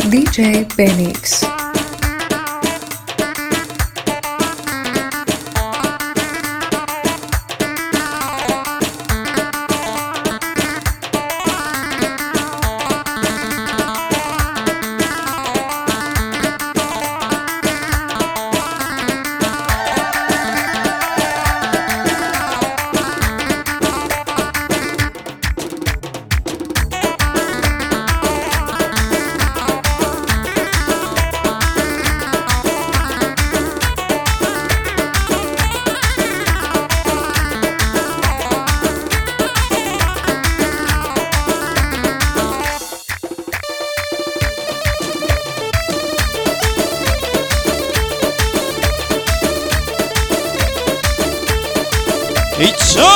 DJ Benix. İço!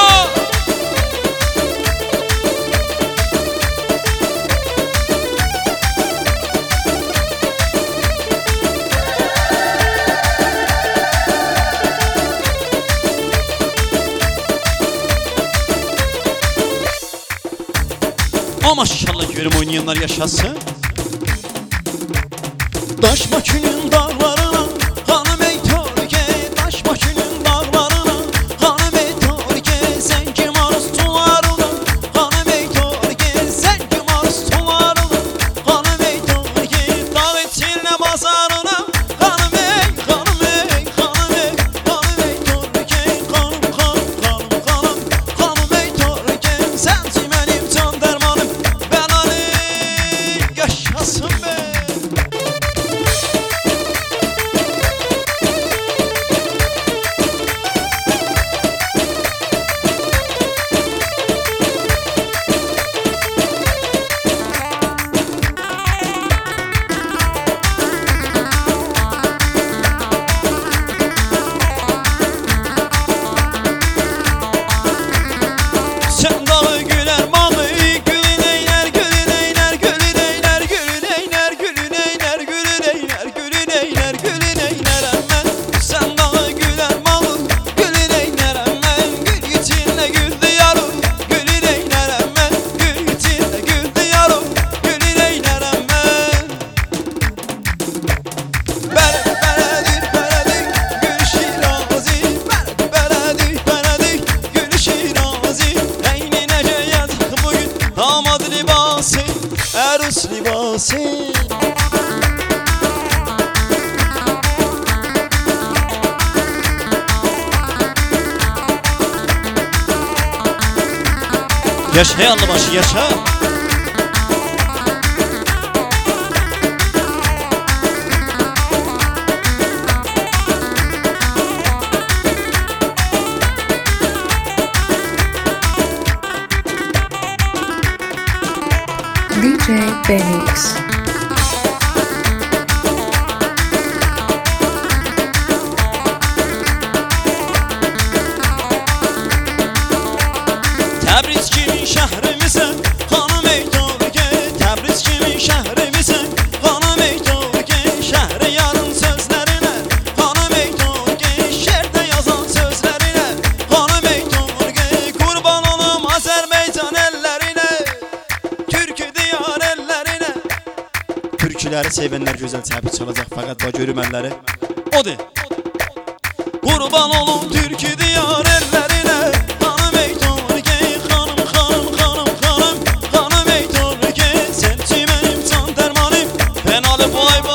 Ama maşallah görüm oynayanlar yaşasın. Daş maçının dağlarına hanım ey Türkiye, daş maçının dağlarına hanım ey Türkiye, sen kim arzularına hanım ey Türkiye, sen kim arzularına hanım ey Türkiye, dağ içine bazarına hanım ey, hanım ey, hanım ey, hanım ey Türkiye, hanım ey Türkiye, sensin benim can dermanım, ben Ali yaşasın be. Sen dağı güler malı, gülün eyler, gülün eyler, gülün eyler, gülün eyler, gülün eyler, gülün eyler, gülün eyler, gülün eyler emmen. Sen dağı güler malı, gülün eyler emmen, gül içinde gül diyarım, gülün eyler emmen, gül içinde gül diyarım, gülün eyler emmen. Beredik beredik gül şirazi, beredik beredik gül şirazi, eynine ceyazık bugün damat libası, erus libası. Yaşa yanlı başı yaşa. DJ Benix. Təbriz kimi şəhrimizin xanım ey Türkiye, Təbriz kimi şəhrimizin xanım ey Türkiye, şəhri yarın sözlərinə xanım ey Türkiye, şərdə yazan sözlərinə xanım ey Türkiye, qurban olum Azərbaycan əllərinə, Türkü diyar əllərinə. Türküləri sevənlər gözəl təbrik çalacaq, fəqət bax görmənləri odur. Qurban olum Türkü diyar əllərinə, xanım ey Türkiye, xanım, xanım, xanım, xanım, xanım ey Türkiye, sensin benim can dermanım, ben Ali Boyba.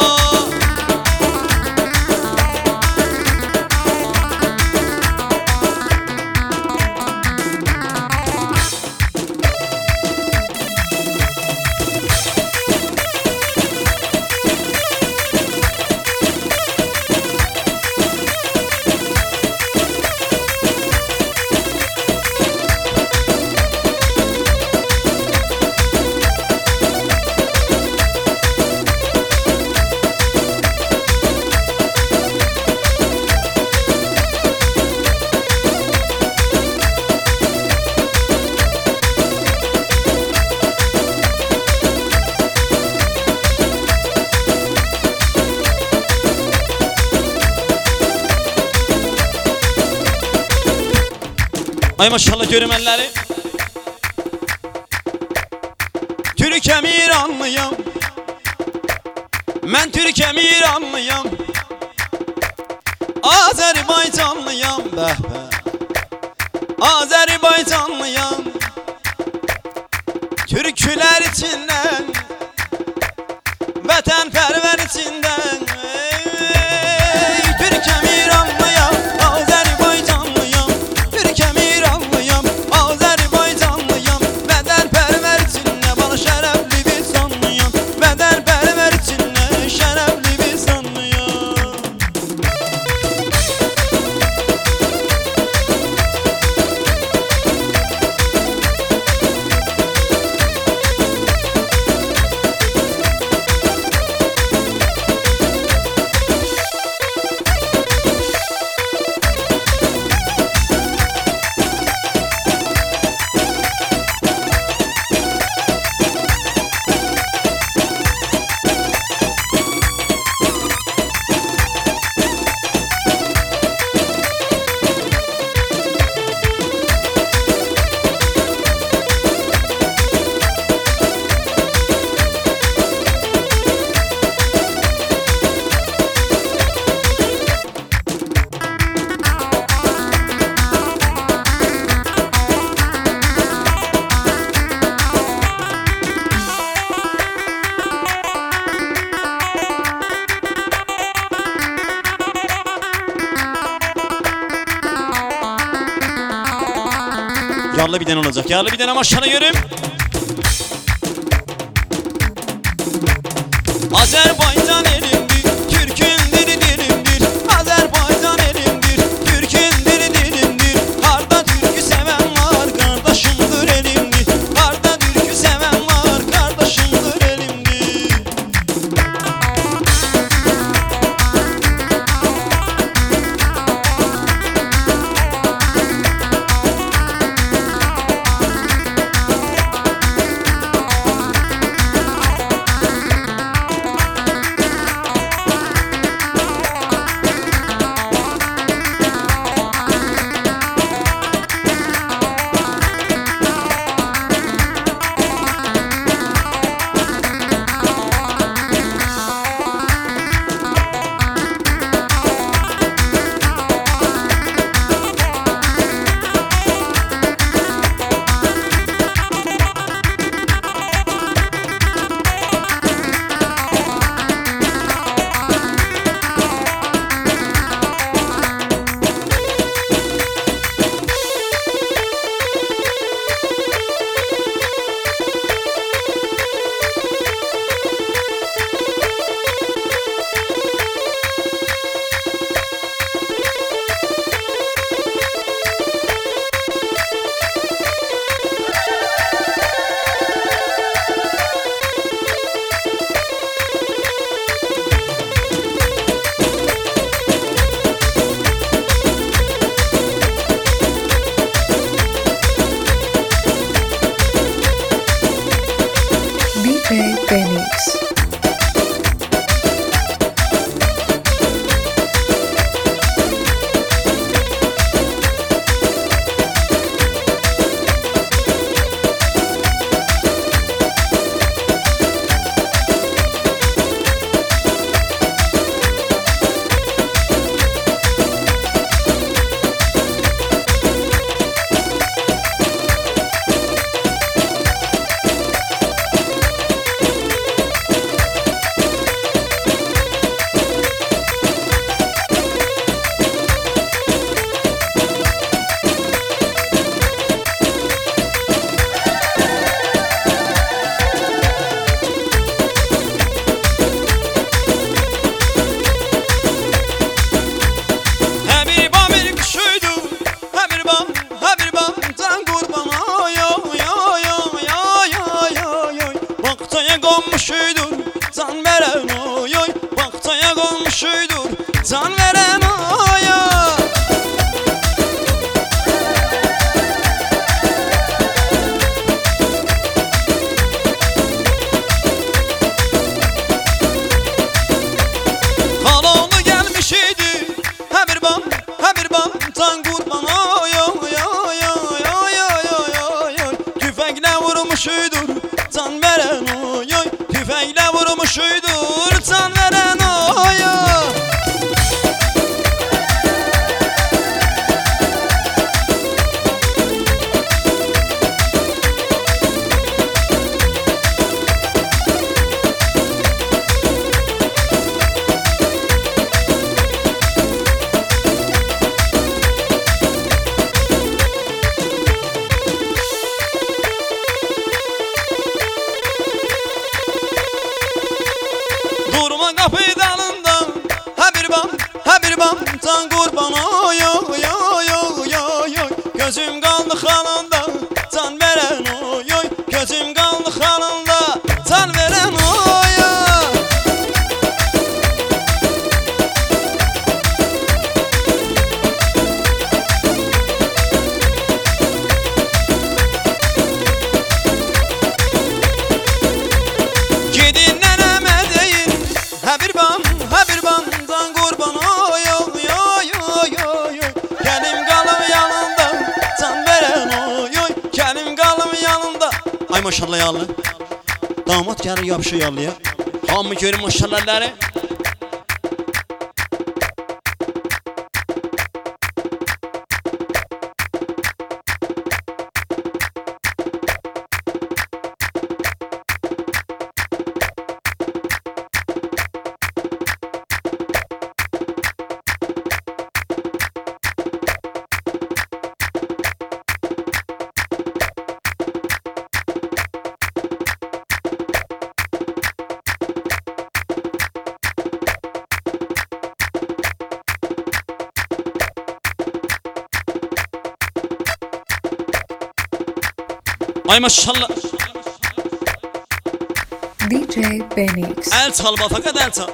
Ay maşallah görümenleri. Türk emiranlıyam, Mən Türkəm, İranlıyam, Azərbaycanlıyam, Azərbaycanlıyam. Türkülər içindən, vətənpərvər içindən. Türkəm, İranlıyam, Azərbaycanlıyam. Türkəm, İranlıyam, Azərbaycanlıyam. Vətənpərvər içindən, bana şərəfli bir sanlıyam. Vətənpərvər içindən, şərəfli bir sanlıyam. Yarlı bir den olacak. Yarlı bir den ama aşağıda görüm. Azerbaycan elimdir, Türk'ün dili dilimdir. Azerbaycan elimdir, Türk'ün dili dilimdir. Harda Türk'ü seven var, kardeşimdir elimdir. Harda Türk'ü seven var, kardeşimdir elimdir. DJ Benix. Qonmuşuydur can veren oy oy. Bağçaya qonmuşuydur can veren oy oy. Halalı gelmiş idi, ha bir bam can qurban oy oy oy. gözüm qaldı xalında can verən oy oy. Gözüm qaldı xalında can verən oy oy. Gedin nənəmə deyin ha bir bandan qurban oy oy oy oy oy. Gəlim qalım yanında can verən oy oy. Gəlim qalım yanında. Ay maşallah ya Allah. Damat gəlir yapışır yalıya. Hamı görür maşallahları. Ay maşallah. DJ Benix. El çal ba fakat el çal.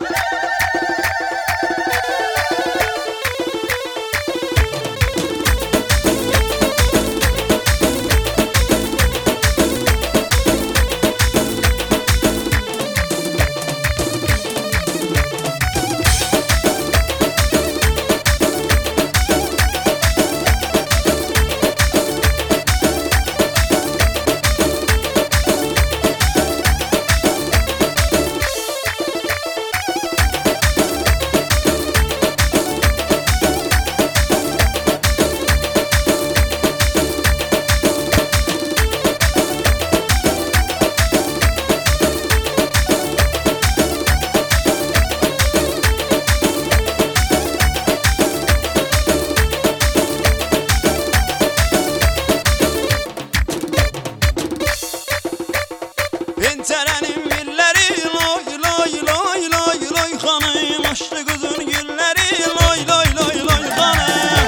Pencerenin milleri loy loy loy loy loy. Hanım açtı kızın gülleri loy loy loy loy hanım.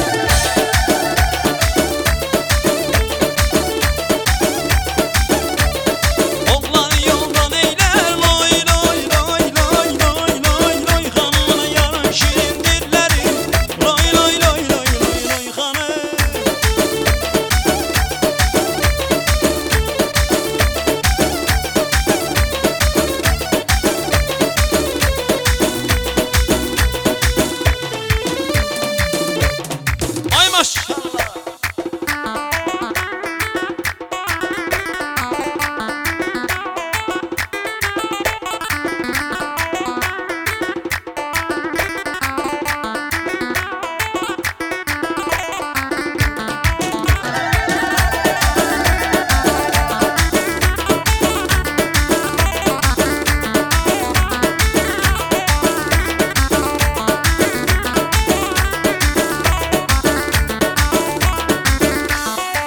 Oğlan yoldan eyler loy loy loy loy loy loy loy. Hanımın yarın şirin dilleri loy loy loy loy loy loy hanım. Ay maşallah.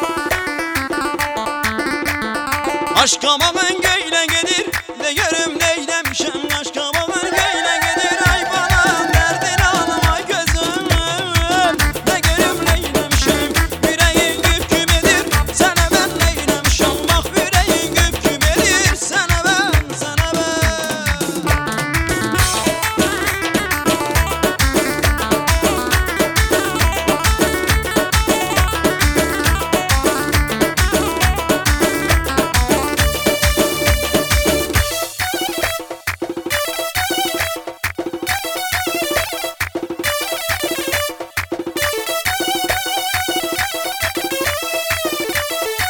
Aşkama ben göyle gelir de görüm ne